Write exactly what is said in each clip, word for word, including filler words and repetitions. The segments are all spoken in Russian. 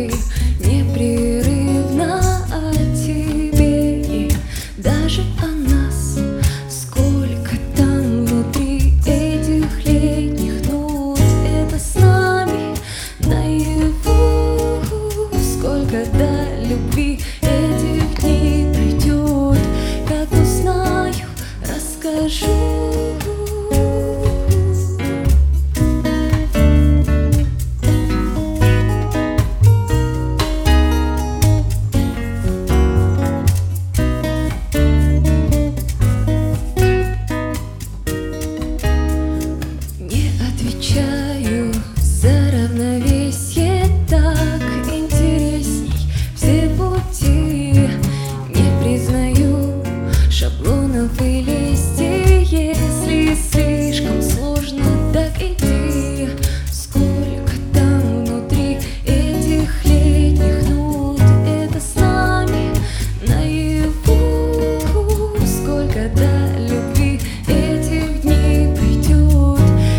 мысли непрерывно о тебе и даже о нас. Сколько там внутри этих летних нот, это с нами наяву. Сколько до любви этих дней придет, как узнаю, расскажу. Отвечаю за равновесие, так интересней все пути. Не признаю шаблонов и лести, если слишком сложно, так иди. Сколько там внутри этих летних нот, это с нами наяву. Сколько до любви этих дней придет,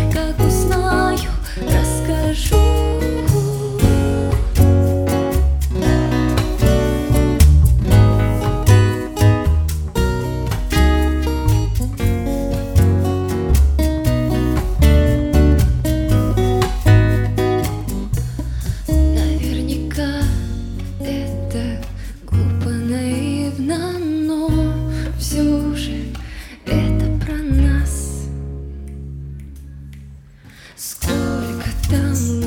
расскажу. Наверняка это глупо, наивно, но все же это про нас. Сколько там